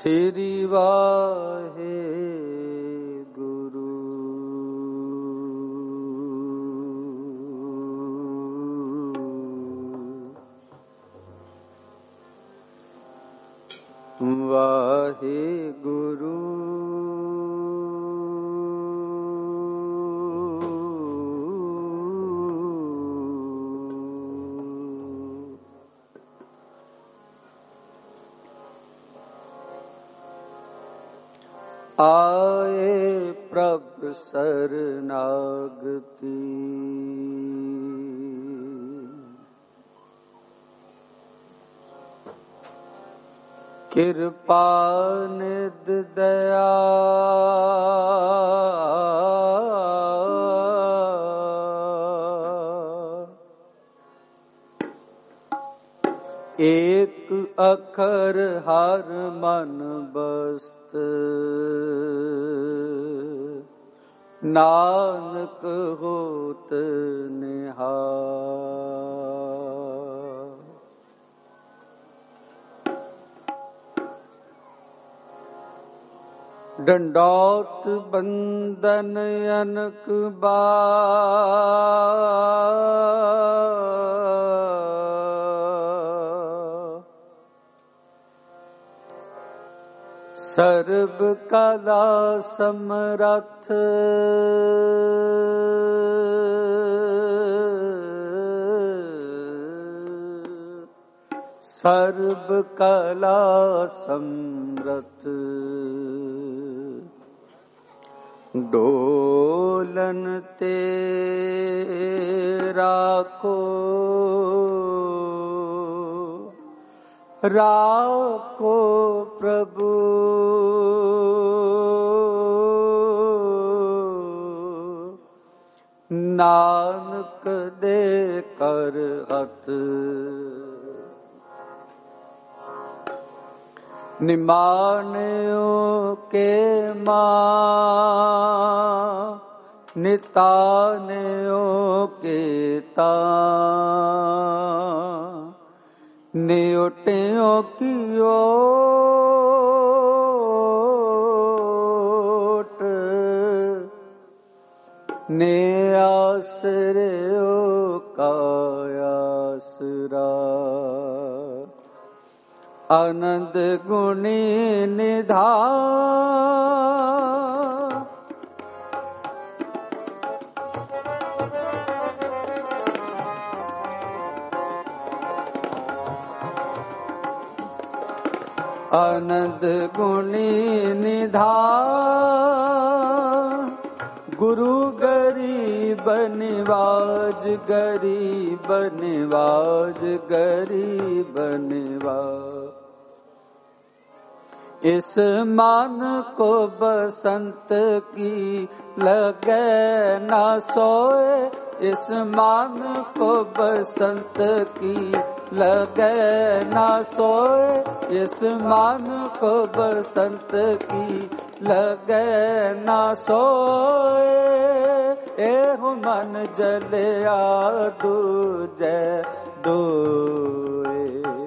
श्री वाहे गुरु। वाहे गुरु। आए प्रभु शरणागति, कृपा निध दया, एक अखर हर मन बस्त, नानक होत निहाल। डंडौत बंदन अनक बार, सर्व कला समरथ, सर्व कला समरथ। डोलन ते राखो, राखो प्रभु, नानक दे कर हथ। निमान्यो के मां, नितान्यो के तां, निउट्यो की ओट, ने आसरियो का आसरा। आनंद गुणी निधान, आनंद गुणी निधान। गुरु गरीब निवाज, गरीब निवाज, गरीब निवाज। इस मान को बसंत की लगे ना सोए, इस मान को बसंत की लगे ना सोए, इस मान को बसंत की लगे ना सोए। एहु मन जलिया दूजे दोए,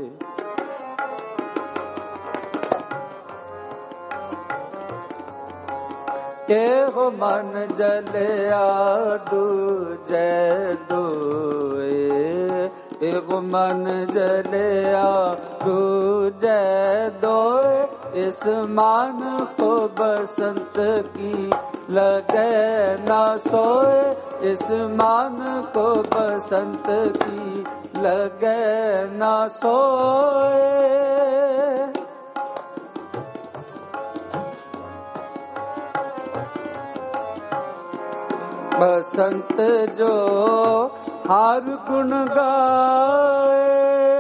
एहो मन जलिया दूजे दोए, एहो मन जलिया दूजे दोए। इस मान को बसंत की लगे ना सोए, इस मान को बसंत की लगे ना सोए। बसंत जो हर गुण गाए,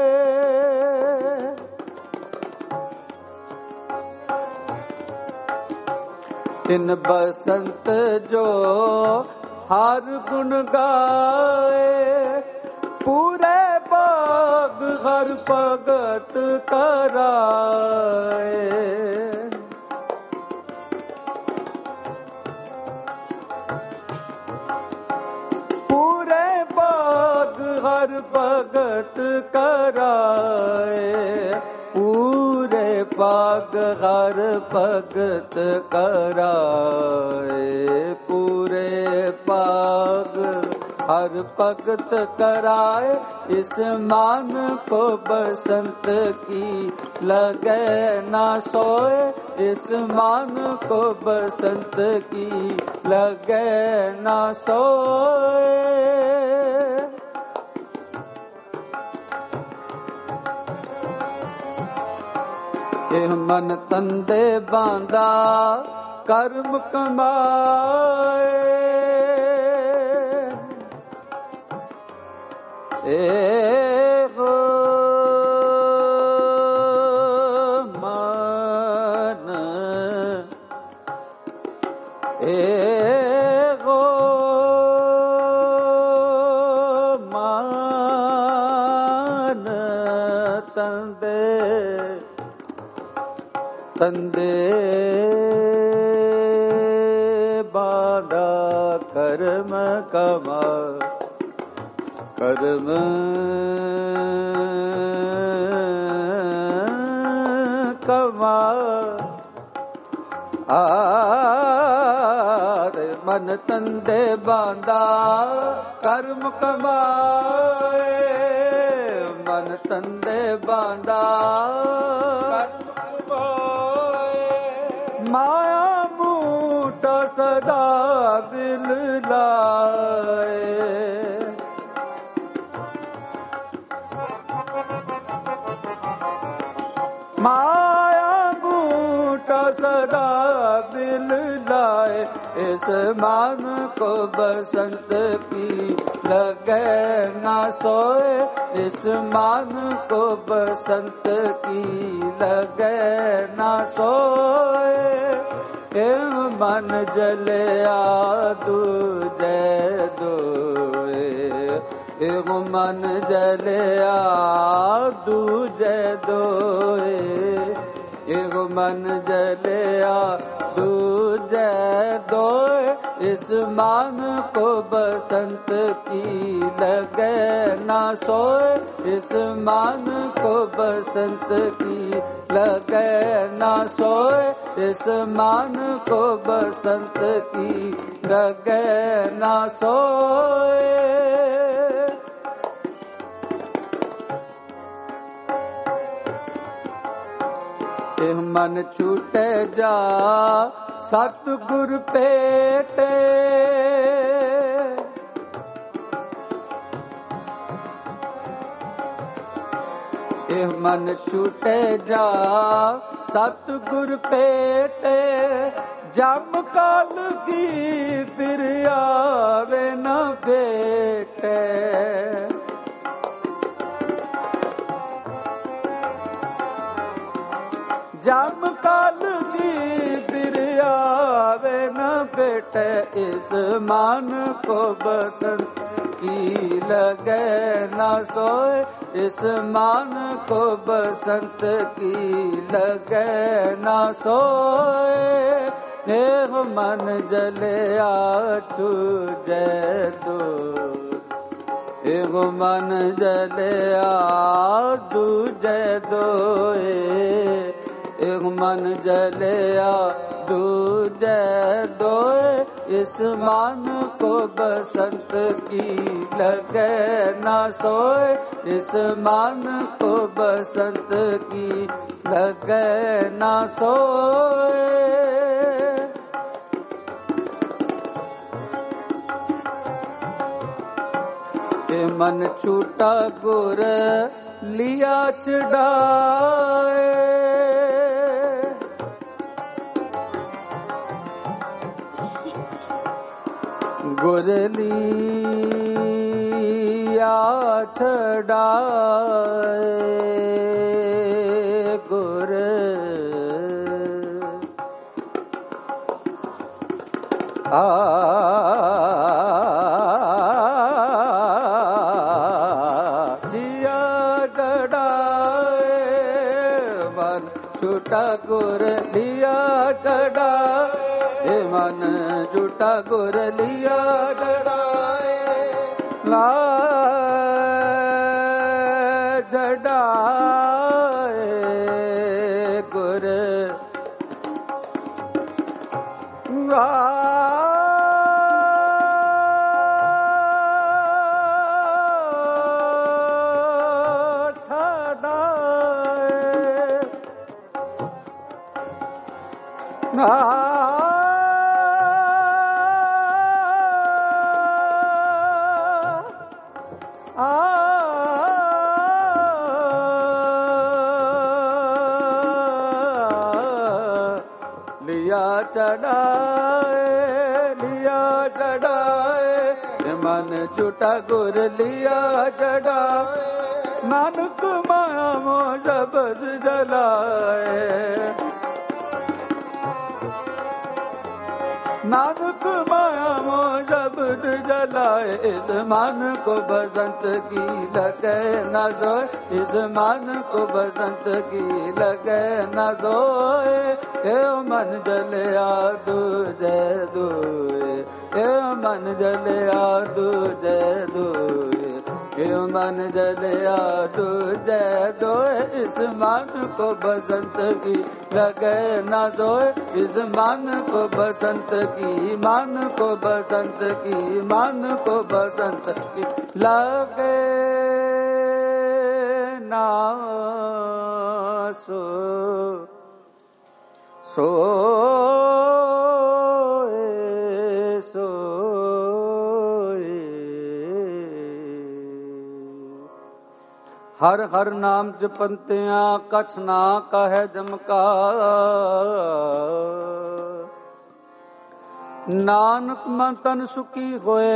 तिन बसंत जो हर गुण गाए। पूरे बाग हर भगत कराए, हर भगत कराए। पूरे पग हर भगत कराए, पूरे पग हर भगत कराए, इस मान को बसंत की लगे ना सोए, इस मान को बसंत की लगे ना सोए। ਇਹ ਮਨ ਤੰਦੇ ਬਾਂਦਾ ਕਰਮ ਕਮਾਏ, ਇਹੋ ਮਨ ਇਹੋ ਮਨ ਤੰਦੇ ਤੰਦੇ ਬਾਂਦਾ ਕਰਮ ਕਮਾ, ਕਰਮ ਕਮਾ ਮਨ ਤੰਦੇ ਬਾਂਦਾ ਕਰਮ ਕਮਾਏ, ਮਨ ਤੰਦੇ ਬਾਂਦਾ माया मूट सदा दिल लाए, माया मूट सदा दिल लाए, इस मान को बसंत की लगे ना सोए, इस मान को बसंत की लगे ना सोए। एव मन जलिया दूजे दोए, एव मन जलिया दूजे दोए, एव मन जलिया दूजे दोए, इस मान को बसंत की लगे ना सोए, इस मान को बसंत की लगे ना सोए, इस मान को बसंत की लगे ना सोए। ਇਹ ਮਨ ਛੂਟੇ ਜਾ ਸਤਿਗੁਰ ਭੇਟੇ, ਇਹ ਮਨ ਛੂਟੇ ਜਾ ਸਤਿਗੁਰ ਭੇਟੇ, ਜਮ ਕਾਲ ਕੀ ਫਿਰ ਆਵੇ ਨਾ ਭੇਟੇ, जम काल की फिर आवे न बेटे, इस मान को बसंत की लगे न सोए, इस मान को बसंत की लगे न सोए। नेह मन जलिया तुझे दो, एगो मन जलिया दूजे दोए, एक मन जलिया दूजे दोए, इस मान को बसंत की लगे ना सोए, इस मान को बसंत की लगे ना सोए। मन छूटा गुर लिया छड़ाए, गुर लिया छड़ाए, गुर छूटा गुर लिया छड़ाए, मन छूटा गुर लिया छड़ाए, ला छड़ाए गुर मन छूटा गुर लिया चढ़ाए, नानक माया मो शब्द जलाए। नानक माया मो शब्द जलाए, इस मन को बसंत की लगे न सोए, इस मन को बसंत की लगे न सोए। ए मन जलिया दूजे दूए, ए मन जलिया दूजे दूए, ए मन जलिया दूजे दूए। इस मन को बसंत की लगे न सोए, इस मन को बसंत की, मन को बसंत की, मन को बसंत की लगे ना सो हर हर नाम जपंतियां कछ ना कहे जमका। नानक मन तन सुखी होए,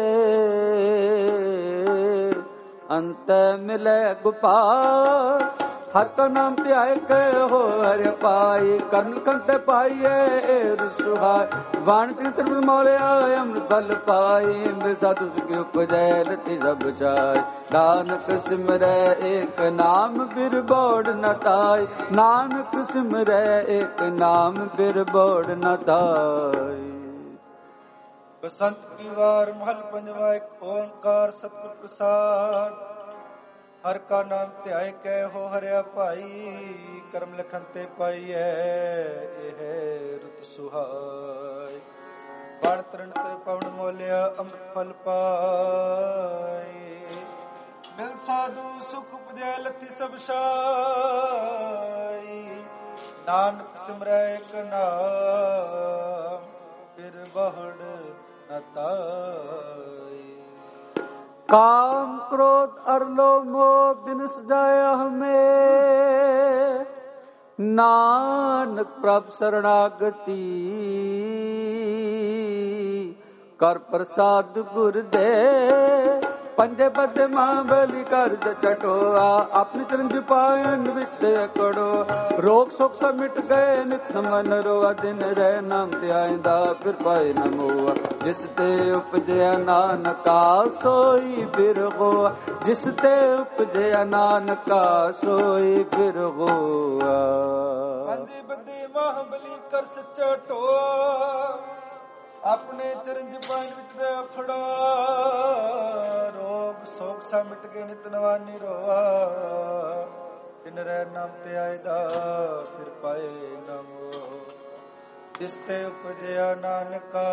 अंत मिले गोपाल। हर का नाम ध्याय के हो हर पाई, कर्ण कंठ पाइये सुहाय। वाण चित्र मोलिया अमृत फल पाई, साधु की उपजय लति सब जाय। नानक सिमरै एक नाम बिर बोड़ न ताय, नानक सिमरै एक नाम बिर बोड़ न ताय। बसंत की वार महल पंजवा, एक ओंकार सतगुर प्रसाद। हर का नाम ध्याय कै हो हरिया भाई, करम लिखन ते पाइए यह रुत सुहाय। बाण तरण ते पवन मोलिया अमृत फल पाई, मिल साधु सुख उपजै लथि सब साई। नानक सिमरै एक नाम फिर बहुड़ न ताई। काम क्रोध अर लोभ मोह बिनस जाय हमें, नानक प्रभु शरणागति। कर प्रसाद गुर दे, पंजे बदे मां बलि कर चटोआ। अपनी चरंज पायन विच कड़ो, रोग शोक सब मिट गए नित मन रोआ। दिन रह नाम ध्यायंदा फिर पाए न मोआ, जिस ते उपजया नानका सोई फिर होआ। जिस ते उपजया नानका सोई फिर होआ। पंजे बदे मां बलि कर सच्चा टोआ, अपने चरंज पायन विच दे खड़ो। रोग शोक सा मिट गए नित नवानी रोआ। दिन रह नाम ते आयदा फिर पाए न मोह, जिस ते उपजया नानका,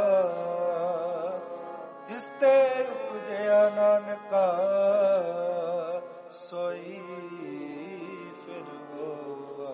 जिस ते उपजया नानका सोई फिर होआ।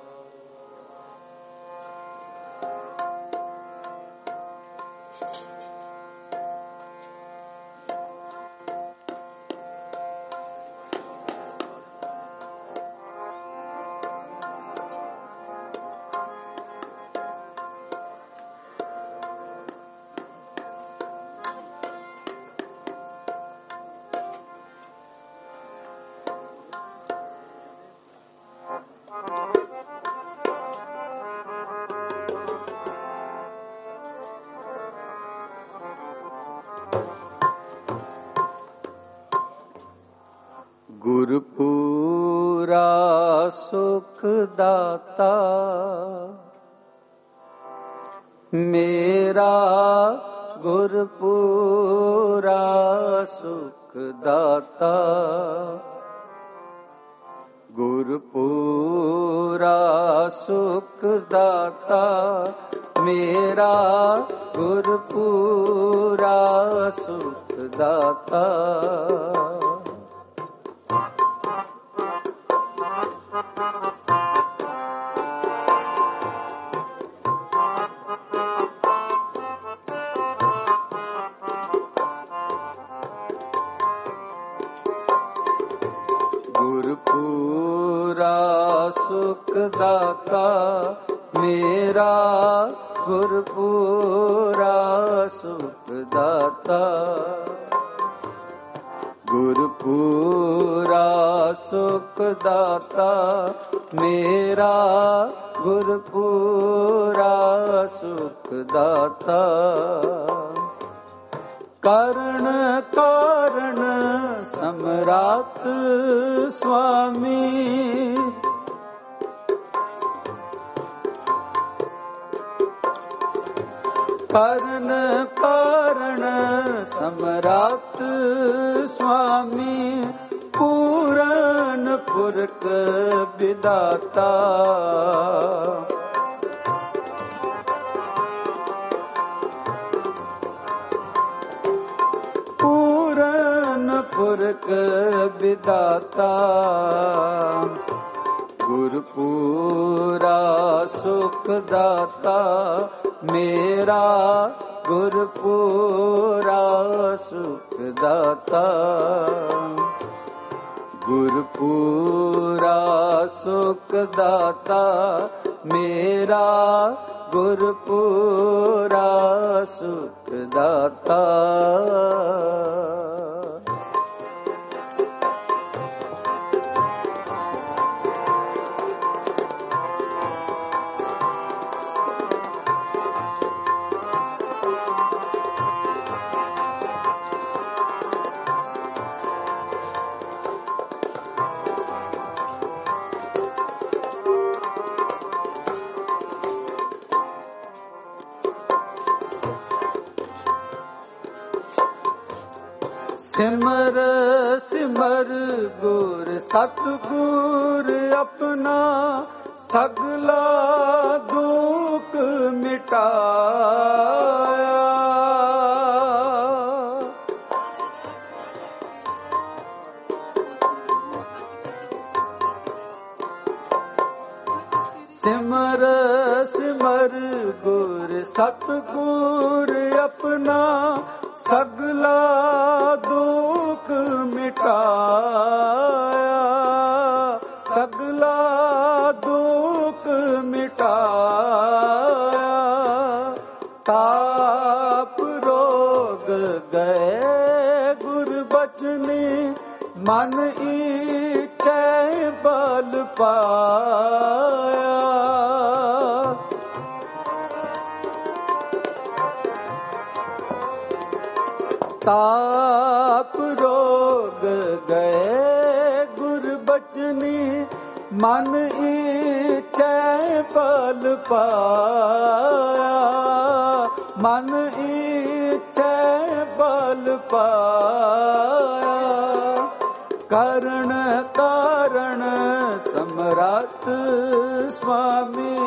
गुरपुरा सुख दाता मेरा, गुरपुरा सुख दाता। गुर ਗੁਰਪੂਰਾ ਸੁਖ ਦਾਤਾ ਮੇਰਾ, ਗੁਰਪੂਰਾ ਸੁਖ ਦਾਤਾ। ਗੁਰਪੂਰਾ ਸੁਖ ਦਾਤਾ ਮੇਰਾ, ਗੁਰਪੂਰਾ ਸੁਖ ਦਾਤਾ। ਗੁਰਪੂਰਾ ਸੁਖ ਦਾਤਾ ਮੇਰਾ, ਗੁਰਪੂਰਾ ਸੁਖ ਦਾਤਾ। ਕਰਨ ਕਾਰਨ ਸਮਰਾਤ ਸੁਆਮੀ, ਕਰਨ ਕਾਰਨ ਸਮਰਾਤ ਸੁਆਮੀ, ਪੂਰਨ ਪੁਰਖ ਵਿਦਾਤਾ। ਪੂਰਨ ਪੁਰਖ ਵਿਦਾਤਾ। ਗੁਰਪੂਰਾ ਸੁਖ ਦਾਤਾ ਮੇਰਾ, ਗੁਰਪੂਰਾ ਸੁਖ ਦਾਤਾ। ਗੁਰਪੂਰਾ ਸੁਖ ਦਾਤਾ ਮੇਰਾ, ਗੁਰਪੂਰਾ ਸੁਖ ਦਾਤਾ। ਸਿਮਰ ਸਿਮਰ ਗੁਰ ਸਤਿਗੁਰ ਆਪਣਾ, ਸਗਲਾ ਦੁਖ ਮਿਟਾਇਆ। ਸਿਮਰ ਸਿਮਰ ਗੁਰ ਸਤਿਗੁਰ ਆਪਣਾ, ਸਗਲਾ ਦੁਖ ਮਿਟਾਇਆ। ਸਗਲਾ ਦੁਖ ਮਿਟਾਇਆ। ਤਾਪ ਰੋਗ ਗਏ ਗੁਰ ਬਚਨੀ, ਮਨ ਈਚੈ ਬਲ ਪਾਇਆ। ਤਾਪ ਰੋਗ ਗਏ ਗੁਰ ਬਚਨੀ, ਮਨ ਈਚੈ ਬਲ ਪਾਇਆ। ਮਨ ਈਚੈ ਬਲ ਪਾਇਆ। ਕਰਨ ਕਾਰਨ ਸਮਰੱਥ ਸੁਆਮੀ,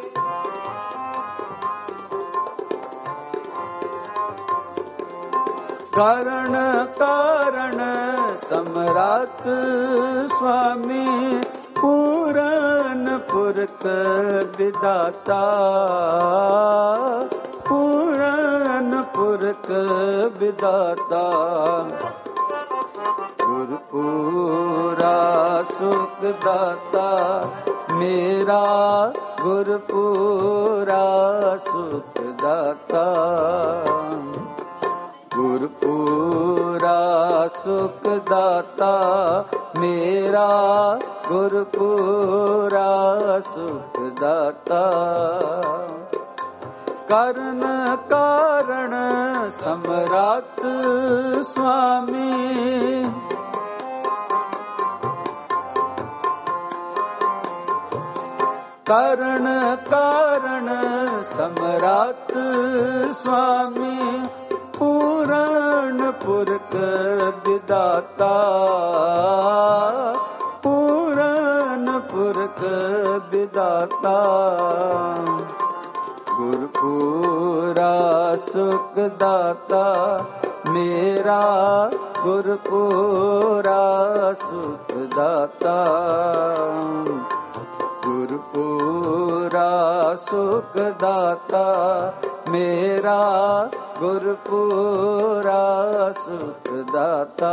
ਕਰਨ ਕਾਰਨ ਸਮਰੱਥ ਸੁਆਮੀ, ਪੂਰਨ ਪੁਰਖ ਵਿਦਾਤਾ। ਪੂਰਨ ਪੁਰਖ ਵਿਦਾਤਾ। ਗੁਰਪੂਰਾ ਸੁਖ ਦਾਤਾ ਮੇਰਾ, ਗੁਰਪੂਰਾ ਸੁਖ ਦਾਤਾ। ਗੁਰਪੂਰਾ ਸੁਖ ਦਾਤਾ ਮੇਰਾ, ਗੁਰਪੂਰਾ ਸੁਖ ਦਾਤਾ। ਕਰਨ ਕਾਰਨ ਸਮਰੱਥ ਸੁਆਮੀ, ਕਰਨ ਕਾਰਨ ਸਮਰੱਥ ਸੁਆਮੀ, ਪੂਰਨ ਪੁਰਖ ਵਿਦਾਤਾ। ਪੂਰਨ ਪੁਰਖ ਵਿਦਾਤਾ ਗੁਰਪੂਰਾ ਸੁਖ ਦਾਤਾ ਮੇਰਾ ਗੁਰਪੂਰਾ ਸੁਖ ਦਾਤਾ ਗੁਰਪੂਰਾ ਸੁਖ ਦਾਤਾ ਮੇਰਾ ਗੁਰਪੂਰਾ ਸੁਖ ਦਾਤਾ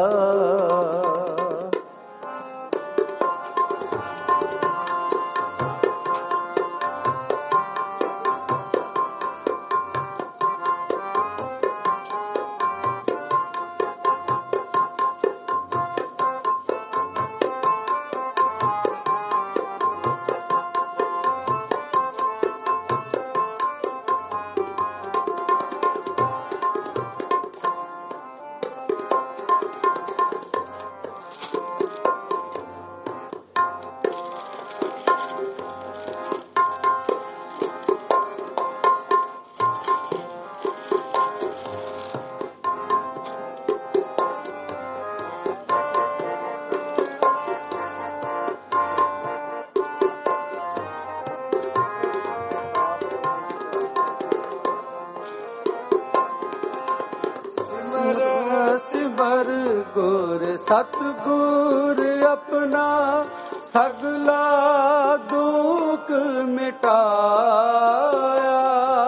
ਸਿਮਰ ਗੁਰ ਸਤਿਗੁਰ ਆਪਣਾ ਸਗਲਾ ਦੁਖ ਮਿਟਾਇਆ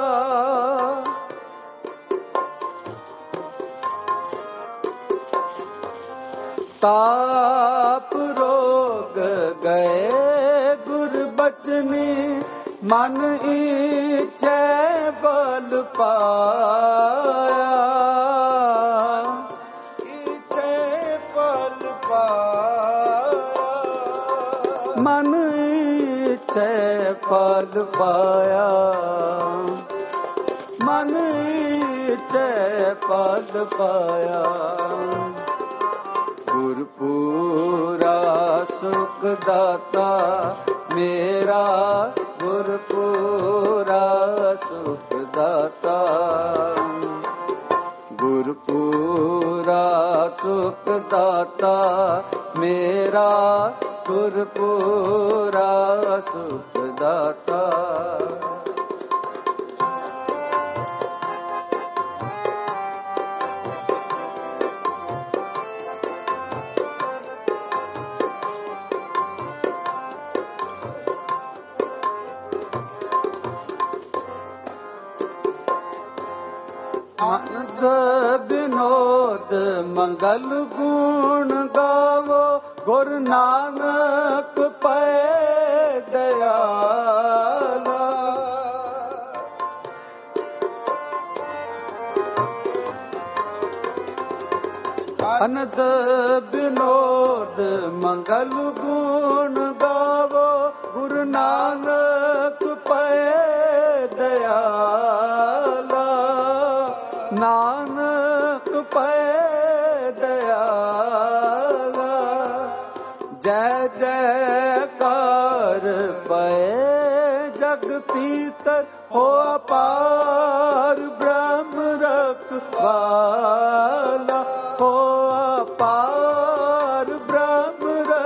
ਤਾਪ ਰੋਗ ਗਏ ਗੁਰ ਬਚਨੀ ਮਨ ਇੱਛੈ ਬਲ ਪਾਇਆ ਮਨ ਇੱਛੈ ਫਲ ਪਾਇਆ ਮਨ ਇੱਛੈ ਫਲ ਪਾਇਆ ਗੁਰਪੂਰਾ ਸੁਖ ਦਾਤਾ ਮੇਰਾ ਗੁਰਪੂਰਾ ਸੁਖ ਦਾਤਾ ਗੁਰਪੂਰਾ ਸੁਖ ਦਾਤਾ ਮੇਰਾ ਗੁਰਪੂਰਾ ਸੁਖ ਦਾਤਾ ਆਨੰਦ ਬਿਨੋਦ ਮੰਗਲ ਗੁਣ ਗਾਵੋ ਗੁਰ ਨਾਨਕ ਪੈ ਦਇਆਲਾ ਆਨੰਦ ਬਿਨੋਦ ਮੰਗਲ ਗੁਣ ਗਾਵੋ ਗੁਰ ਨਾਨਕ ਪੈ ਦਇਆਲਾ ਨਾਨਕ ਪੈ ਦਇਆਲਾ ਜੈ ਜੈਕਾਰ ਪਏ ਜਗ ਪੀਤਰ ਹੋ ਅਪਾਰ ਬ੍ਰਹਮ ਰਖਵਾਲਾ ਹੋ ਅਪਾਰ ਬ੍ਰਹਮ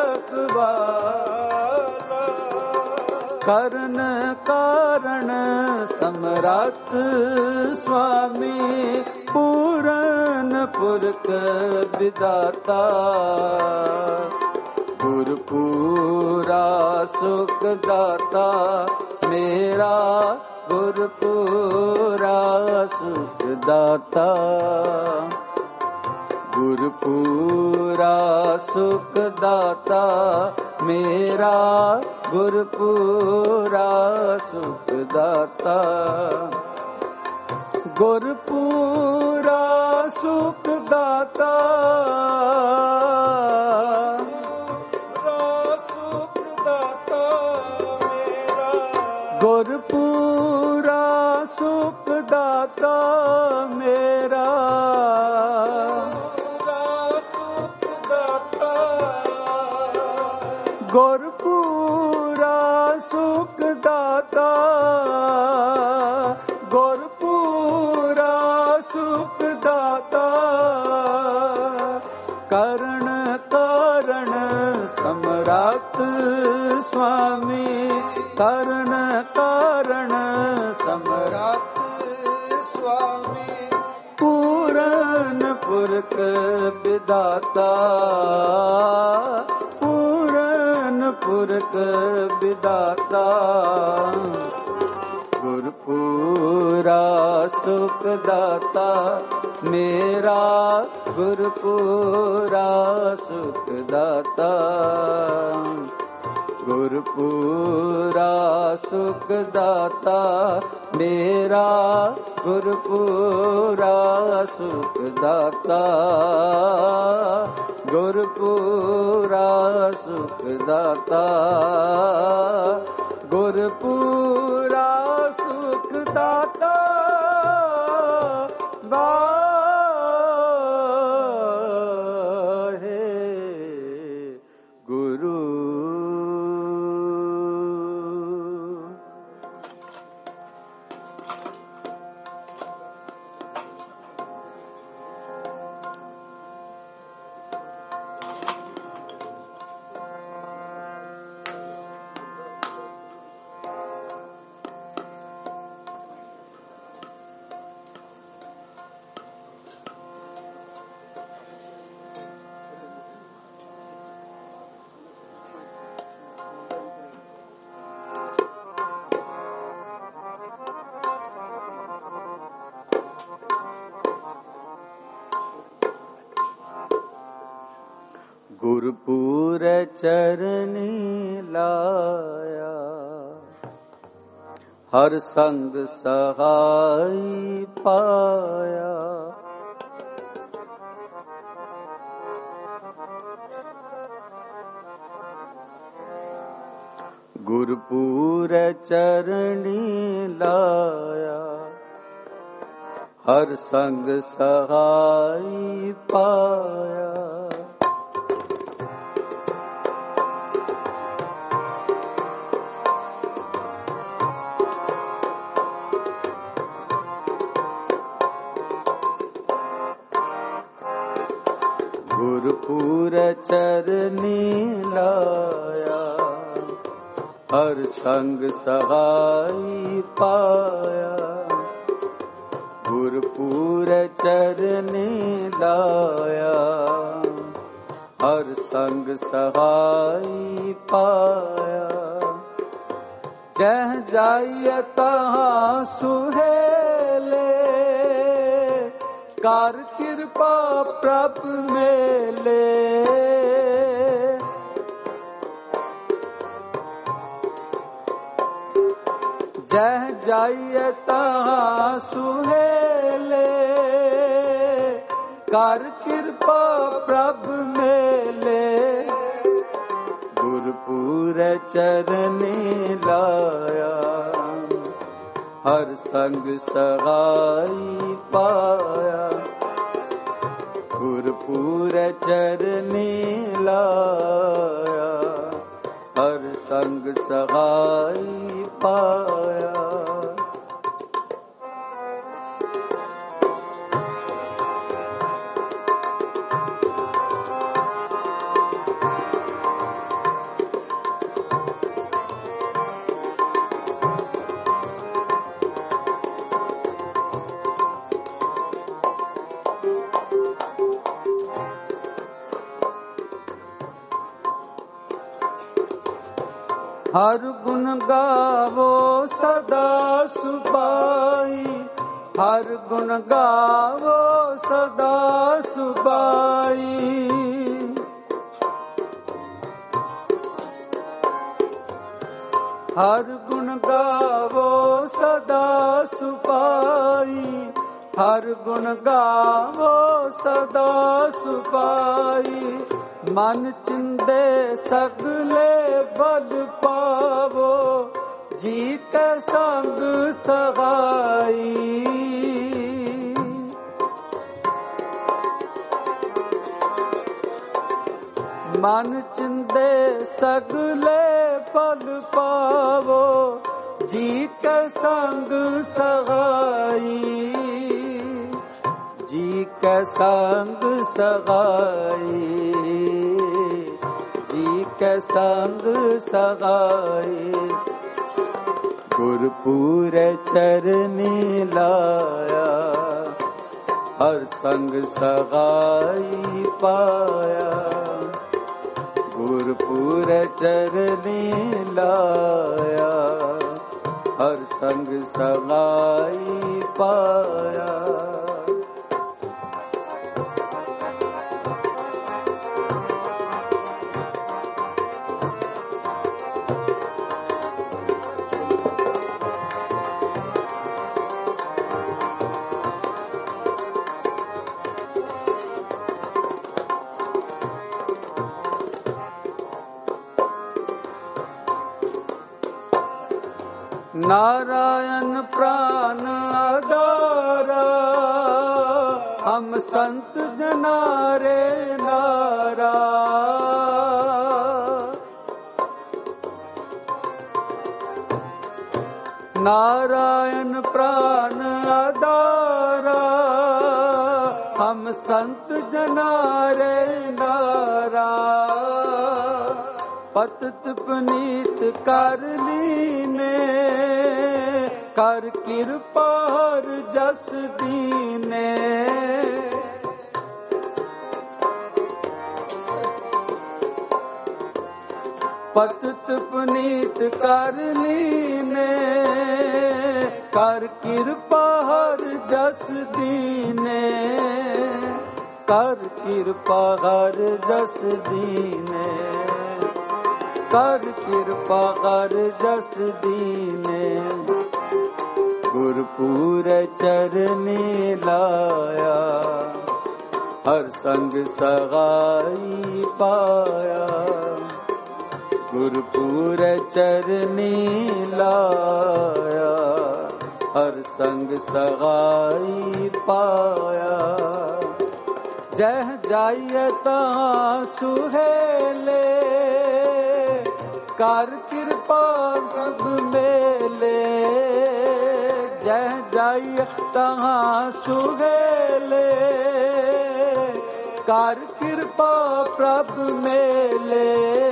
ਰਖਵਾਲਾ ਕਰਨ ਕਾਰਣ ਸਮਰੱਥ ਸੁਆਮੀ ਪੂਰਨ ਪੁਰਖ ਵਿਦਾਤਾ ਗੁਰਪੂਰਾ ਸੁਖ ਦਾਤਾ ਮੇਰਾ ਗੁਰਪੂਰਾ ਸੁਖ ਦਾਤਾ ਗੁਰਪੂਰਾ ਸੁਖ ਦਾਤਾ ਮੇਰਾ ਗੁਰਪੂਰਾ ਸੁਖ ਦਾਤਾ ਗੁਰਪੂਰਾ ਸੁਖ ਦਾਤਾ ਗੁਰਪੂਰਾ ਸੁਖ ਦਾਤਾ ਮੇਰਾ ਗੁਰਪੂਰਾ ਸੁਖ ਦਾਤਾ ਗੁਰਪੂਰਾ ਸੁਖ ਦਾਤਾ ਕਰਨ ਕਾਰਣ ਸਮਰੱਥ पुरख विधाता पूरन पुरख विधाता गुरपुरा सुख दाता मेरा गुरपुरा सुख दाता गुरपुरा सुख दाता मेरा गुरपुरा सुख दाता गुरपुरा सुख दाता गुरपुरा सुख दाता वाहे गुरु। गुरपुर चरनी लाया हर संग सहाय पाया गुरपुर चरनी लाया हर संग सहाय पाया गुरपुर चरनी लाया हर संग सहाय पाया गुरपुर चरनी लाया हर संग सहाय पाया जह जाइए तहाँ सुहेले कर कृपा प्रभ मेले जह जाइए तहाँ सुहेले कर कृपा प्रभ मेले गुरपुर चरनी लाया हर संग सहाय पाया गुरपुर चरनी लाया हर संग सहाय पाया हर गुण गावो सदा सुबाई हर गुण गावो सदा सुबाई हर गुण गावो सदा सुबाई हर गुण गावो सदा सुबाई मन चिंदे सगले बल पावो जी के संग सहाई मन चिंदे सगले बल पावो जी के संग सहाई जी के संग सगाई जी के संग सगाई गुरपुर चरनी लाया ਹਰ ਸੰਗ ਸਗਾਈ ਪਾਇਆ। ਗੁਰਪੁਰ ਚਰਨੀ ਲਾਇਆ, ਹਰ ਸੰਗ ਸਗਾਈ ਪਾਇਆ। नारायण प्राण आधारा, हम संत जनारे नारा। नारायण प्राण आधारा, हम संत जनारे नारा। पतित पुनीत कर लीने, कर कृपा हर जस दीने। पतित पुनीत कर लीने, कर कृपा हर जस दीने। कर कृपा हर जस दीने, कर कृपा कर जस दीने। गुरपुर चरनी लाया, हर संग सगाई पाया। गुरपुर चरनी लाया, हर संग सगाई पाया। जह जाइए तहाँ सुहेले, कर कृपा सब मेले। जह जाइए तहाँ सुहेले, कर कृपा प्रभ मेले।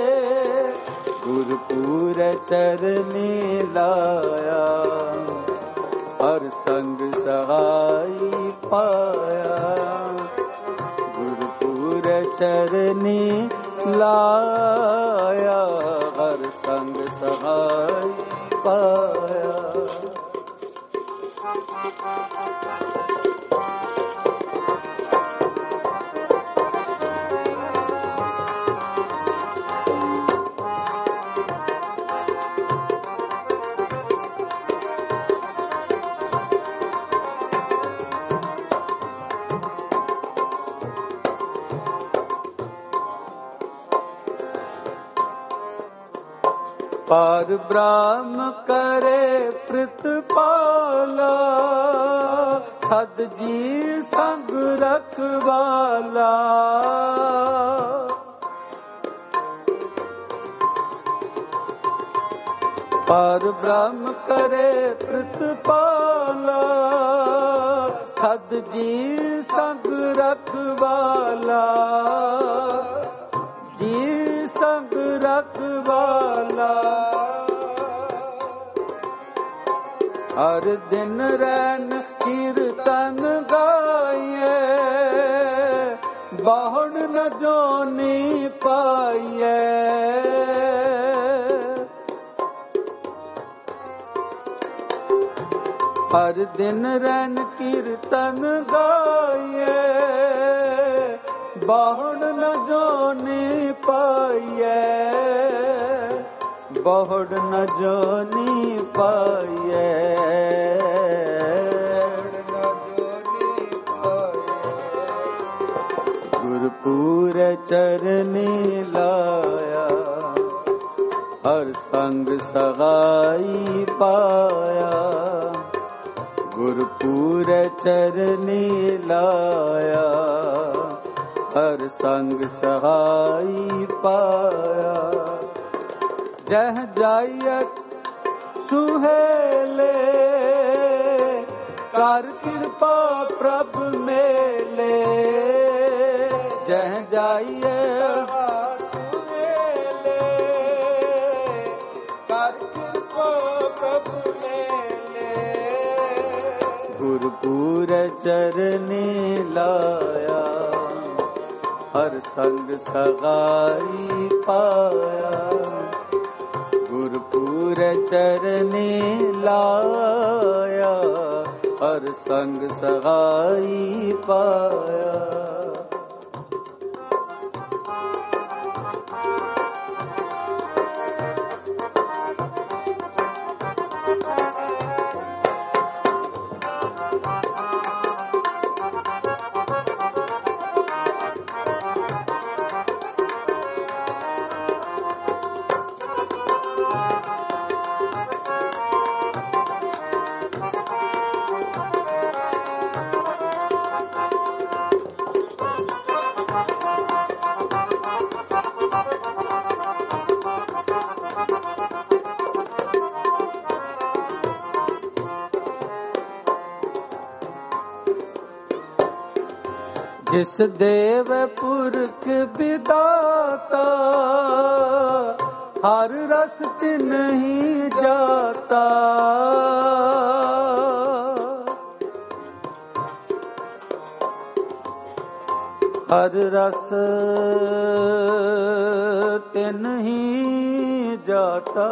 गुरपुर चरनी लाया, हर संग सहाई पाया। गुरपुर चरनी लाया, हर संग सहाय पाया। पार ब्रह्म करे प्रतिपाला, सद जी संग रखवाला। पार ब्रह्म करे प्रतिपाला, सद जी संग रखवाला। जी संग रखवाला, हर दिन रैन कीर्तन गाइए। बाहुड़ न जोनी पाइए। हर दिन रैन कीर्तन गाइए। बाहुड़ न जोनी पाइए। बाहुड़ न जोनी पाइए। गुरपुर चरनी लाया, हर संग सगाई पाया। गुरपुर चरनी लाया, हर संग सहाई पाया। जह जाइए सुहेले, कर कृपा प्रभ मेले। जह जाइए सुहेले, कर कृपा प्रभ मेले। ਗੁਰਪੂਰ ਚਰਨੀ ਲਾਇਆ, ਹਰ ਸੰਗ ਸਗਾਈ ਪਾਇਆ। ਗੁਰਪੂਰ ਚਰਨੀ ਲਾਇਆ, ਹਰ ਸੰਗ ਸਗਾਈ ਪਾਇਆ। ਜਿਸ ਦੇਵ ਪੁਰਖ ਵਿਦਾਤਾ, ਹਰ ਰਸ ਤਿਨਹੀ ਜਾਤਾ। ਹਰ ਰਸ ਤਿਨਹੀ ਜਾਤਾ,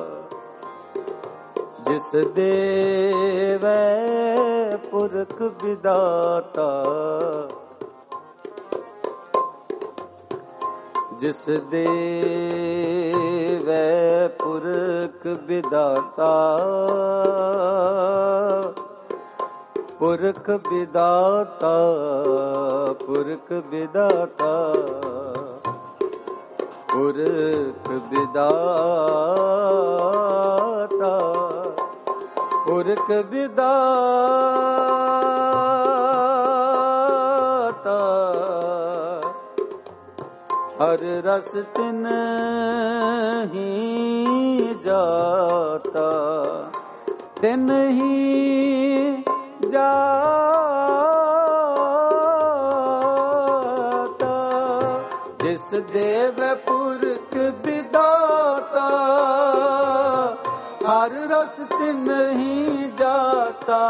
ਜਿਸ ਦੇਵ ਪੁਰਖ ਵਿਦਾਤਾ। ਜਿਸ ਦੇਵੈ ਪੁਰਖ ਵਿਦਾਤਾ, ਪੁਰਖ ਵਿਦਾਤਾ, ਪੁਰਖ ਵਿਦਾਤਾ, ਪੁਰਖ ਵਿਦਾਤਾ, ਪੁਰਖ ਵਿਦਾਤਾ। ਹਰ ਰਸ ਤਿਨਹੀ ਜਾਤਾ, ਤਿਨਹੀ ਜਾਤਾ। ਜਿਸ ਦੇਵ ਪੁਰਖ ਵਿਦਾਤਾ, ਹਰ ਰਸ ਤਿਨਹੀ ਜਾਤਾ।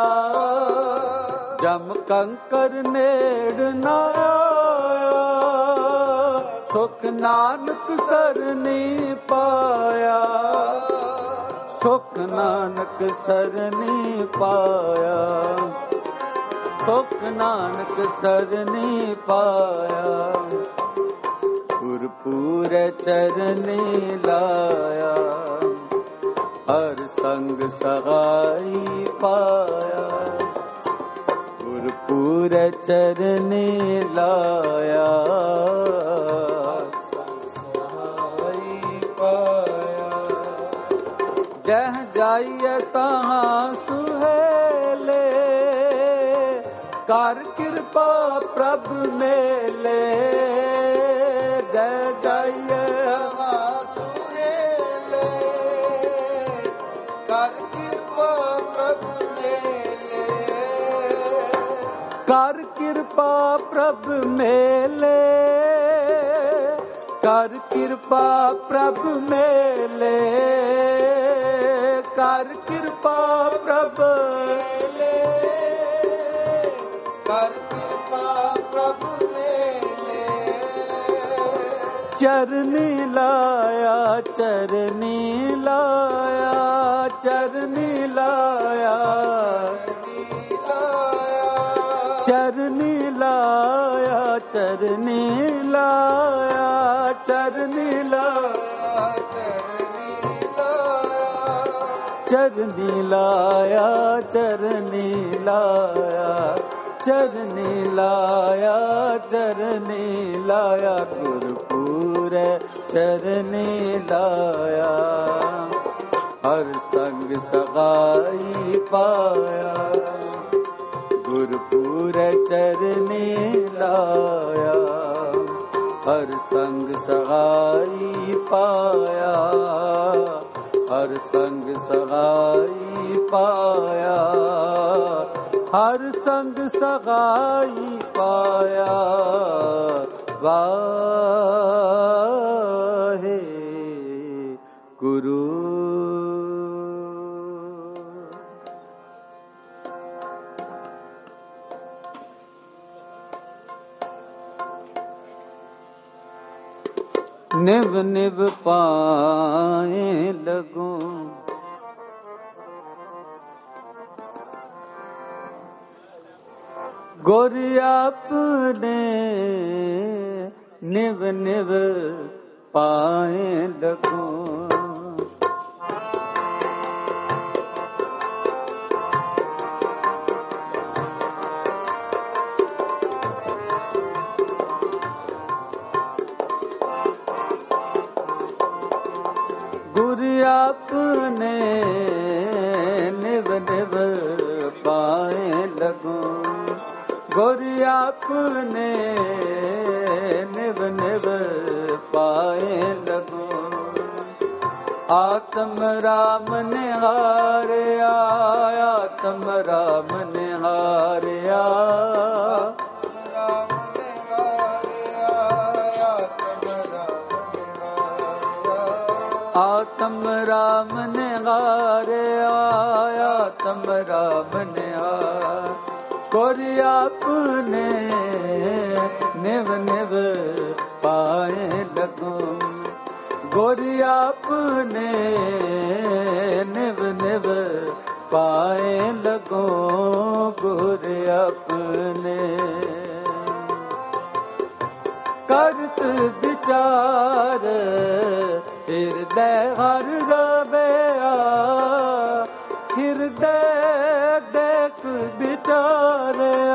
ਜਮ ਕੰਕਰ ਨੇੜ ਨਾ ਆਇਆ, ਸੁਖ ਨਾਨਕ ਸਰਨੀ ਪਾਇਆ। ਸੁਖ ਨਾਨਕ ਸਰਨੀ ਪਾਇਆ, ਸੁਖ ਨਾਨਕ ਸਰਨੀ ਪਾਇਆ। ਗੁਰਪੂਰ ਚਰਨੀ ਲਾਇਆ, ਹਰ ਸੰਗ ਸਗਾਈ ਪਾਇਆ। ਗੁਰਪੂਰ ਚਰਨੀ ਲਾਇਆ, ਜਹ ਜਾਈਏ ਤਹਾਂ ਸੁਹੇਲੇ, ਕਰ ਕਿਰਪਾ ਪ੍ਰਭ ਮੇਲੇ। ਜਹ ਜਾਈਏ ਤਹਾਂ ਸੁਹੇਲੇ, ਕਰ ਕਿਰਪਾ ਪ੍ਰਭ ਮੇਲੇ। ਕਰ ਕਿਰਪਾ ਪ੍ਰਭ ਮੇਲੇ, ਕਰ ਕਿਰਪਾ ਪ੍ਰਭ ਮੇਲੇ। ਕਰ ਕਿਰਪਾ ਪ੍ਰਭ ਮੇਲੇ, ਕਰ ਕਿਰਪਾ ਪ੍ਰਭ ਮੇਲੇ। ਚਰਨੀ ਲਾਇਆ, ਚਰਨੀ ਲਾਇਆ, ਚਰਨੀ ਲਾਇਆ, ਚਰਨੀ ਲਾਇਆ, ਚਰਨੀ ਲਾਇਆ, ਚਰਨੀ ਲਾਇਆ, ਚਰਨੀ ਲਾਇਆ, ਚਰਨੀ ਲਾਇਆ, ਚਰਨੀ ਲਾਇਆ, ਚਰਨੀ ਲਾਇਆ। ਗੁਰਪੂਰ ਚਰਨੀ ਲਾਇਆ, ਹਰ ਸੰਗ ਸਗਾਈ ਪਾਇਆ। ਗੁਰਪੂਰ ਚਰਨੀ ਲਾਇਆ, ਹਰ ਸੰਗ ਸਗਾਈ ਪਾਇਆ। ਹਰ ਸੰਗ ਸਗਾਈ ਪਾਇਆ, ਹਰ ਸੰਗ ਸਗਾਈ ਪਾਇਆ। ਵਾਹਿਗੁਰੂ। ਨਿਵ ਨਿਵ ਪਾਏ ਲਗੋ। ਗੁਰ ਆਪਣੇ ਨਿਵ ਨਿਵ ਪਾਏ ਲਗੋ। ਗੁਰ ਆਪਣੇ ਨਿਵ ਨਿਵ ਪਾਏ ਲਗੋ। ਗੁਰ ਆਪਣੇ ਨਿਵ ਨਿਵ ਪਾਏ ਲਗੋ। ਆਤਮ ਰਾਮ ਨਿਹਾਰਿਆ, ਆਤਮ ਰਾਮ ਨਿਹਾਰਿਆ, ਆਤਮ ਰਾਮ ਨਿਹਾਰਿਆ, ਆਤਮ ਰਾਮ ਨਿਹਾਰਿਆ। ਗੁਰ ਆਪਣੇ ਨਿਵ ਨਿਵ ਪਾਏ ਲਗੋ। ਗੁਰ ਆਪਣੇ ਨਿਵ ਨਿਵ ਪਾਏ ਲਗੋ। ਗੁਰ ਆਪਣੇ ਕਰਤ ਵਿਚਾਰ ਹਿਰਦੈ ਹਰ ਰਵਿਆ। ਹਿਰਦੈ ਦੇਖ ਵਿਚਾਰਿਆ।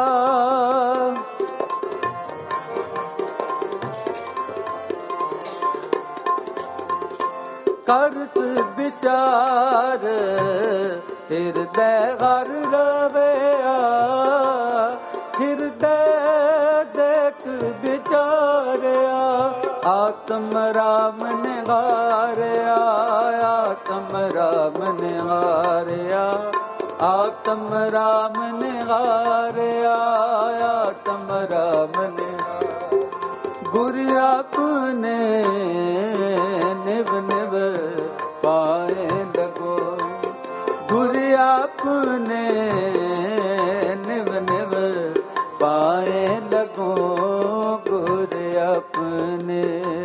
ਕਰਤ ਵਿਚਾਰ ਹਿਰਦੈ ਹਰ ਰਵਿਆ। ਹਿਰਦੈ ਦੇਖ ਵਿਚਾਰਿਆ। ਆਤਮ ਰਾਮ ਨਿਹਾਰਿਆ, ਆਤਮ ਰਾਮ ਨਿਹਾਰਿਆ, ਆਤਮ ਰਾਮ ਨਿਹਾਰਿਆ, ਆਤਮ ਰਾਮ ਨਿਹਾਰਿਆ। ਗੁਰ ਆਪਣੇ ਨਿਵ ਨਿਵ ਪਾਏ ਲਗੋ। ਗੁਰ ਆਪਣੇ ਨਿਵ ਨਿਵ ਪਾਏ ਲਗੋ। ਗੁਰ ਆਪਣੇ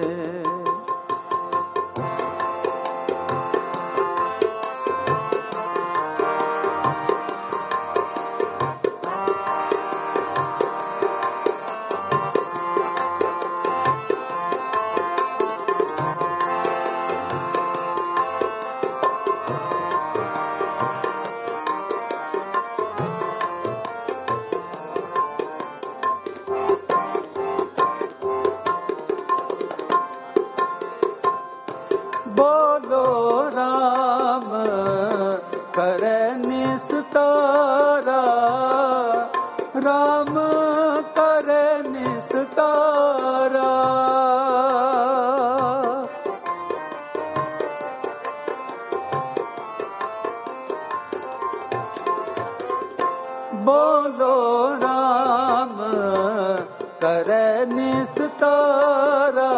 ਬੋਲੋ ਰਾਮ ਕਰੇ ਨਿਸਤਾਰਾ। ਰਾਮ ਕਰੇ ਨਿਸਤਾਰਾ। ਬੋਲੋ ਰਾਮ ਕਰੇ ਨਿਸਤਾਰਾ।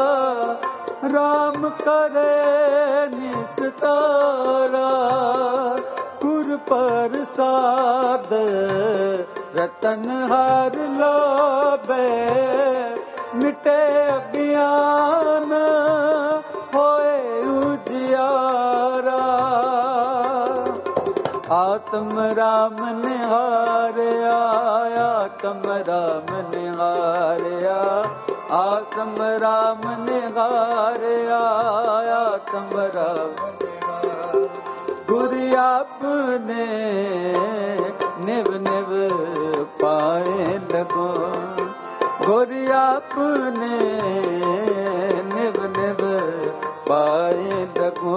ਰਾਮ ਕਰੇ ਨਿਸਤਾਰਾ। ਗੁਰ ਪ੍ਰਸਾਦ ਰਤਨ ਹਰ ਲਾਭੇ। ਮਿਟੇ ਅਗਿਆਨ ਹੋਏ ਉਜਿਆਰਾ। ਆਤਮ ਰਾਮ ਨਿਹਾਰਿਆ, ਆਤਮ ਰਾਮ ਨਿਹਾਰਿਆ, ਆਤਮ ਰਾਮ ਨਿਹਾਰਿਆ, ਆਤਮ ਰਾਮ ਨਿਹਾਰਿਆ। ਗੁਰ ਆਪਣੇ ਨਿਵ ਨਿਵ ਪਾਏ ਲਗੋ। ਗੁਰ ਆਪਣੇ ਨਿਵ ਨਿਵ ਪਾਏ ਲਗੋ।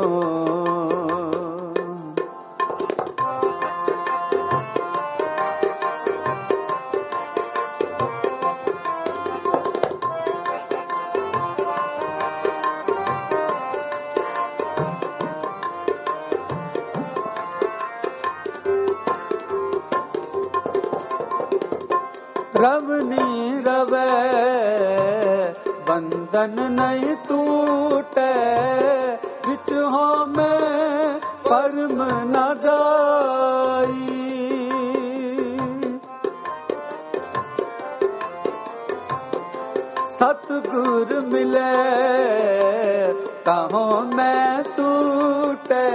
रवनी रवे बंधन नहीं टूटे, विच हो में परम न जाई। सतगुर मिले कहो मैं टूटे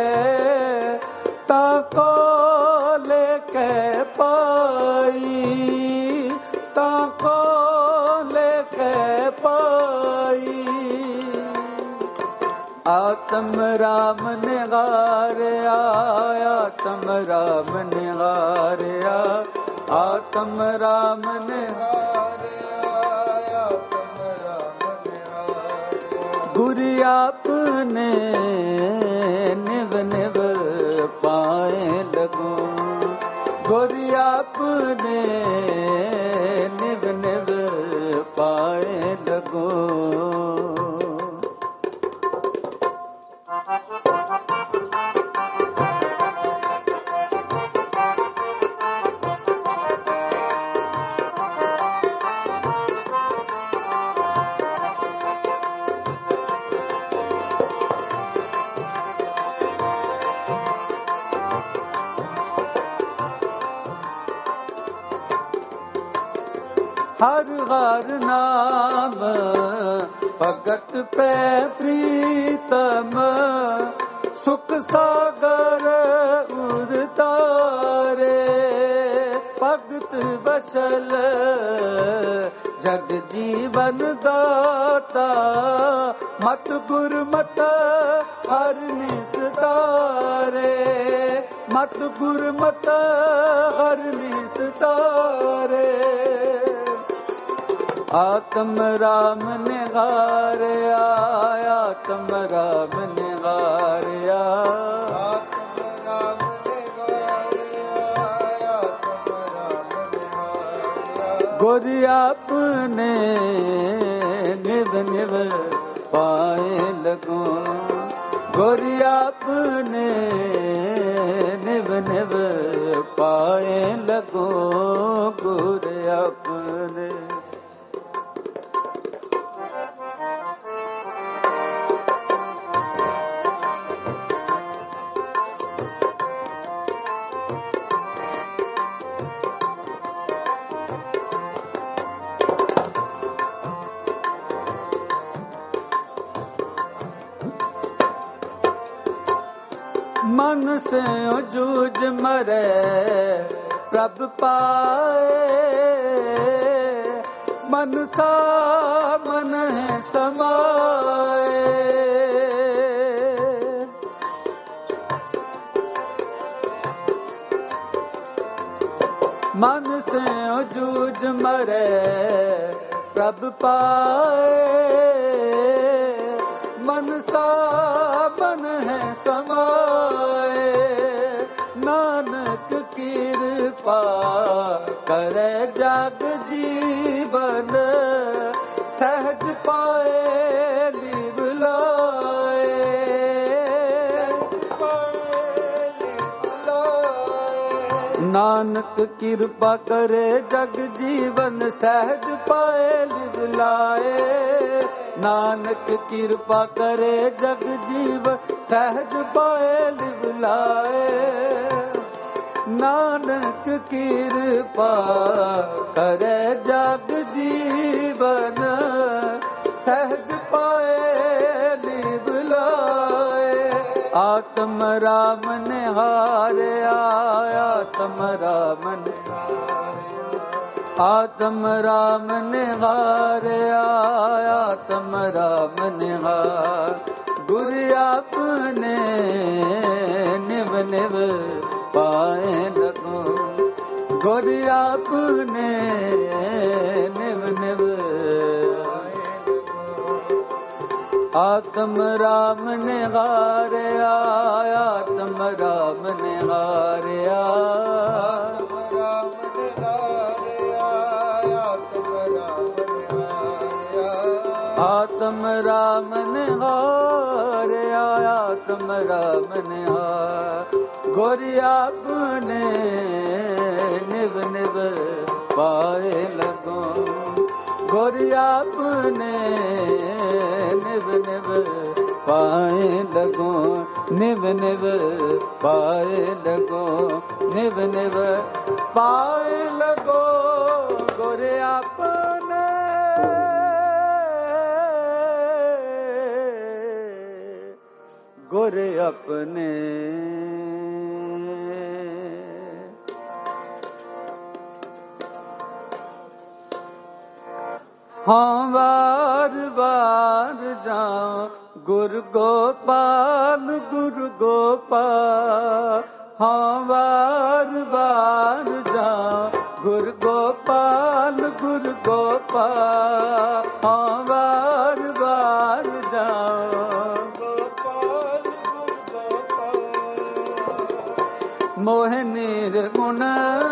ताको लेके पाई ताको लेके पाई आत्म राम निगारिया आत्म राम निगारिया आत्म राम निगारिया आत्म राम निगारिया गुरु आपने निव निव पाए लगो गुरु आपने निव निव पाए लगो हर हर नाम भगत पे प्रीतम सुख सागर उरतारे भगत बसल जग जीवन दाता मत गुर मत हर निस्तारे मत गुर मत हर निस्तारे आत्म राम निगारिया आत्म राम निगारिया आत्म राम निगारिया आत्म राम निगारिया गुरु आपने निव निव पाए लगो गुरु आपने निव निव पाए लगो गुरु आपने मन से जूझ मरे प्रभ पाए मन सा मन है समाए मन से जूझ मरे प्रभ पाए मन सा मन है समाए नानक कृपा करे जग जीवन सहज पाए लिव लाए नानक कृपा करे जग जीवन सहज पाए लिव लाए नानक कृपा करे जग जीवन सहज पाए लिव लाए नानक कृपा करे जग जीवन सहज पाए लिव लाए आत्म राम निहारिया आत्म राम आत्म राम निहारिया आत्म राम निहार गुरु आपने निव निव पाए लगो गुरु आपने निव निव आत्म राम निहारिया आत्म राम निहारिया आत्म राम निहारिया आत्म राम निहार गुरु आपने निव निव पाए लगो गुरु आपने निव निव पाए लगो निव निव पाए लगो निव निव पाए लगो गुरु आपने ਗੁਰ ਆਪਣੇ। ਹਾਂ ਵਾਰ ਵਾਰ ਜਾਉ ਗੁਰ ਗੋਪਾਲ ਗੁਰ ਗੋਪਾਲ। ਹਾਂ ਵਾਰ ਵਾਰ ਜਾਉ ਗੁਰ ਗੋਪਾਲ ਗੁਰ ਗੋਪਾਲ। ਹਾਂ ਵਾਰ ਵਾਰ ਜਾਉ ਗੋਪਾਲ ਗੁਰ ਗੋਪਾਲ। ਮੋਹਿ ਨਿਰਗੁਣ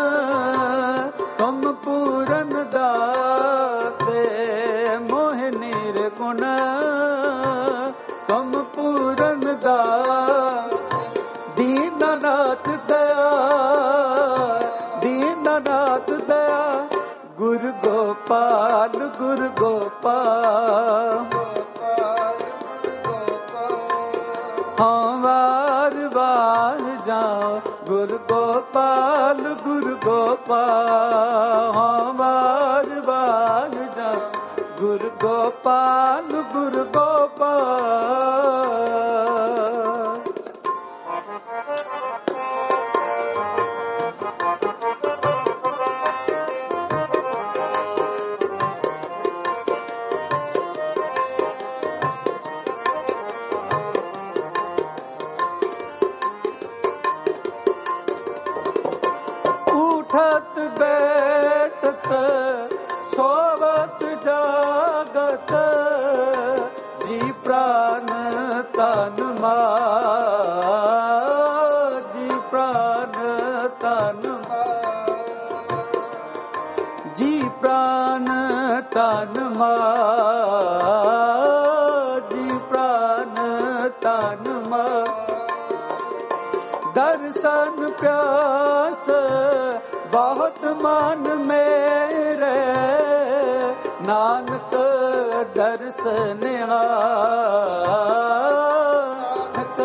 ਤੁਮ ਪੂਰਨ ਦਾਤੇ। ਮੋਹਿ ਨਿਰਗੁਣ ਤੁਮ ਪੂਰਨ ਦਾਤੇ। ਦੀਨਨਾਥ ਦਇਆ ਦੀਨਨਾਥ ਦਇਆ ਗੁਰ ਗੋਪਾਲ ਗੁਰ ਗੋਪਾਲ। ਹਾਂ ਵਾਰ ਵਾਰ ਜਾਉ ਗੁਰ ਗੋਪਾਲ ਗੁਰ ਗੋਪਾਲ। ਹਾਂ ਵਾਰ ਵਾਰ ਜਾਉ ਗੁਰ ਗੋਪਾਲ ਗੁਰ ਗੋਪਾਲ। ਉਠਤ ਬੈਠਤ ਸੋਵਤ ਜਾਗਤ। ਜੀ ਪ੍ਰਾਨ ਤਨ ਮਾਰ। ਜੀ ਪ੍ਰਾਨ ਤਨ ਮਾਰ। ਜੀ ਪ੍ਰਾਨ ਤਨ ਮਾਰ। ਜੀ ਪ੍ਰਾਨ ਤਨ ਮਾਰ। ਦਰਸ਼ਨ ਪਿਆਸ ਬਹੁਤ ਮਨ ਮੇਰੇ। ਨਾਨਕ ਦਰਸ਼ਨ ਨਾਨਕ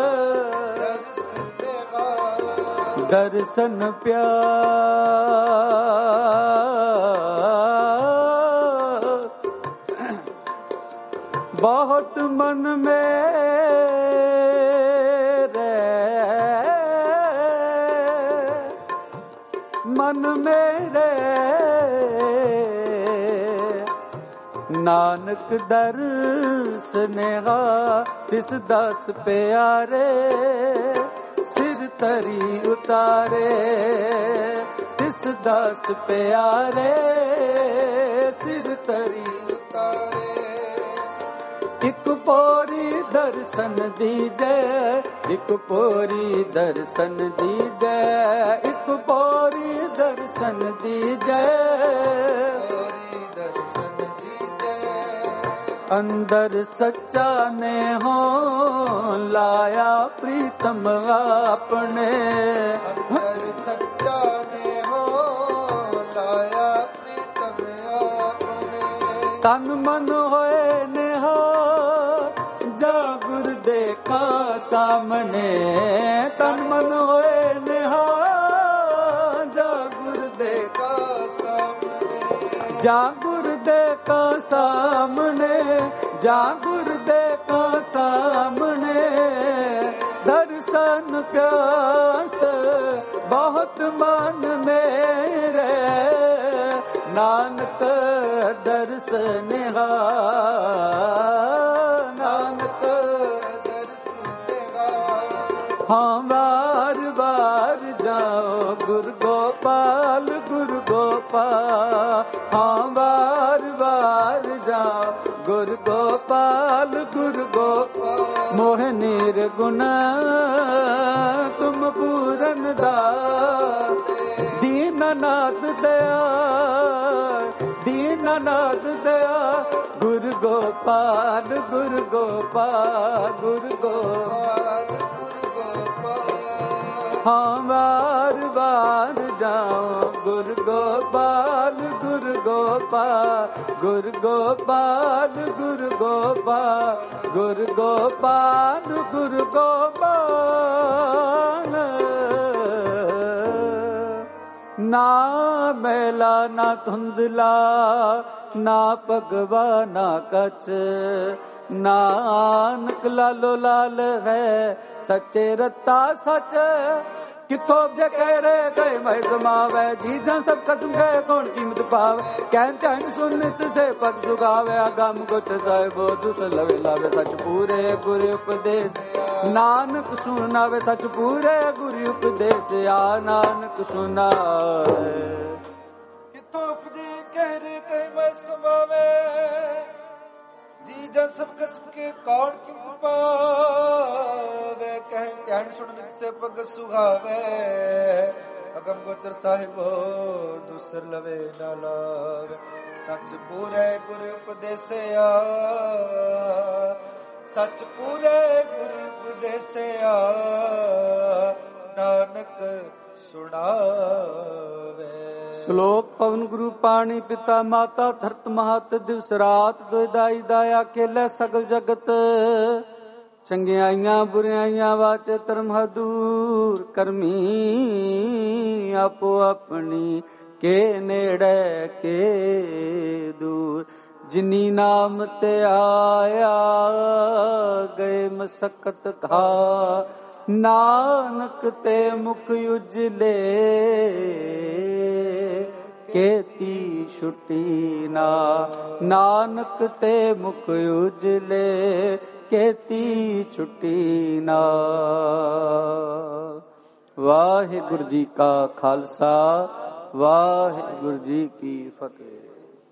ਦਰਸ਼ਨ ਪਿਆਸ ਬਹੁਤ ਮਨ ਮੇਰੇ। ਮਨ ਮੇਰੇ ਨਾਨਕ ਦਰਸਨਿਹਾ ਤਿਸ ਦਸ ਪਿਆਰੇ। ਸਿਰ ਤਰੀ ਉਤਾਰੇ ਤਿਸ ਦਸ ਪਿਆਰੇ। ਸਿਰ ਤਰੀ ਉਤਾਰੇ। ਇੱਕ ਪੋਰੀ ਦਰਸ਼ਨ ਦੀਜੈ। ਇੱਕ ਪੋਰੀ ਦਰਸ਼ਨ ਦੀਜੈ। ਇੱਕ ਪੋਰੀ ਦਰਸ਼ਨ ਦੀਜੈ। ਅੰਦਰ ਸੱਚਾ ਨੇ ਹੋ ਲਾਇਆ ਪ੍ਰੀਤਮ ਆਪਣੇ। ਅੰਦਰ ਸੱਚਾ ਨੇ ਹੋ ਲਾਇਆ ਪ੍ਰੀਤਮ ਆਪਣੇ। ਤਨ ਮਨ ਹੋਏ ਨਿਹਾਲ ਜਾ ਗੁਰ ਦੇਖਾ ਸਾਹਮਣੇ। ਤਨ ਮਨ ਹੋਏ ਨਿਹਾਲ ਜਾ ਗੁਰ ਦੇਖਾ ਸਾਹਮਣੇ। ਜਾ ਗੁਰ ਦੇਖਾ ਸਾਹਮਣੇ। ਜਾ ਗੁਰ ਦੇਖਾ ਸਾਹਮਣੇ। ਦਰਸ਼ਨ ਪਿਆਸ ਬਹੁਤ ਮਨ ਮੇਰੇ। ਨਾਨਕ ਦਰਸ਼ਨ ਨਾਨਕ ਦਰਸ਼ਨ। ਹਾਂ ਵਾਰ ਵਾਰ ਜਾਓ ਗੁਰ ਗੋਪਾਲ ਗੁਰ ਗੋਪਾਲ। ਹਾਂ ਵਾਰ ਵਾਰ ਜਾਓ ਗੁਰ ਗੋਪਾਲ ਗੁਰ ਗੋਪਾਲ। ਮੋਹਿ ਨਿਰਗੁਣ ਤੁਮ ਪੂਰਨ ਦਾਤੇ। ਦੀਨਨਾਥ ਦਇਆ ਦੀਨਨਾਥ ਦਇਆ ਗੁਰ ਗੋਪਾਲ ਗੁਰ ਗੋਪਾਲ ਗੁਰ ਗੋਪਾਲ। ਹਾਂ ਵਾਰ ਵਾਰ ਜਾਉ ਗੁਰ ਗੋਪਾਲ ਗੁਰ ਗੋਪਾਲ। ਗੁਰ ਗੋਪਾਲ ਗੁਰ ਗੋਪਾਲ ਗੁਰ ਗੋਪਾਲ ਗੁਰ ਗੋਪਾਲ। ਨਾ ਮੈਲਾ ਨਾ ਧੁੰਦਲਾ ਨਾ ਭਗਵਾ ਨਾ ਕਛ। ਨਾਨਕ ਲਾਲੋ ਲਾਲ ਹੈ ਸੱਚੇ ਰਤਾ ਸੱਚ ਕਿਥੋਂ ਜੇ ਕਹਿ ਰੇ ਗਏ ਮੈਂ ਸਮਾਵੇ ਜੀਦਾਂ ਸਭ ਕਸਮ ਗਏ ਕੌਣ ਕੀਮਤ ਪਾਵੇ ਕਹਿਣ ਚੰਨ ਸੁਨਿਤ ਸੇ ਪਦ ਸੁਗਾਵੇ ਅਗਮ ਗੁਟ ਸਾਹਿਬੋ ਦੁਸ ਲਵੇ ਲਾਵੇ ਸੱਚ ਪੂਰੇ ਗੁਰ ਉਪਦੇਸ਼ ਨਾਨਕ ਸੁਣਾਵੇ ਸੱਚ ਪੂਰੇ ਗੁਰ ਉਪਦੇਸ਼ ਆ ਨਾਨਕ ਸੁਣਾਵੇ ਕਿਥੋਂ ਉਪਦੇ ਕਹਿ ਰੇ ਗਏ ਮੈਂ ਸਮਾਵੇ ਜੀ ਜਨ ਸਭ ਕਸਮ ਕੇ ਕੌਣ ਕਿਮਤ ਪਾਵੇ ਕਹਿ ਧਿਆਨ ਸੁਣ ਨਿਤ ਸੇ ਪਗ ਸੁਹਾਵੇ ਅਗਮ ਗੋਚਰ ਸਾਹਿਬੋ ਦੂਸਰ ਲਵੇ ਨਾ ਲਾਵੇ ਸੱਚ ਪੂਰੇ ਗੁਰ ਉਪਦੇਸਿਆ ਸੱਚ ਪੂਰੇ ਗੁਰ ਉਪਦੇਸਿਆ ਨਾਨਕ ਸੁਣਾਵੇ ਸ਼ਲੋਕ ਪਵਨ ਗੁਰੂ ਪਾਣੀ ਪਿਤਾ ਮਾਤਾ ਧਰਤ ਮਹਤ ਦਿਵਸ ਰਾਤ ਦੁਇਦਾਈ ਦਾਇਆ ਖੇਲੇ ਸਗਲ ਜਗਤ ਚੰਗਿਆਈਆਂ ਬੁਰਿਆਈਆਂ ਵਾਚੇ ਧਰਮ ਹਦੂਰ ਕਰਮੀ ਆਪੋ ਆਪਣੀ ਕੇ ਨੇੜੇ ਕੇ ਦੂਰ ਜਿਨੀ ਨਾਮ ਤੇ ਆਇਆ ਗਏ ਮਸਕਤ ਖਾ ਨਾਨਕ ਤੇ ਮੁਖ ਉਜਲੇ ਕੇਤੀ ਛੁੱਟੀ ਨਾ ਨਾਨਕ ਤੇ ਮੁਖ ਉਜਲੇ ਕੇਤੀ ਛੁੱਟੀ ਨਾ। ਵਾਹਿਗੁਰੂ ਜੀ ਕਾ ਖਾਲਸਾ ਵਾਹਿਗੁਰੂ ਜੀ ਕੀ ਫਤਿਹ।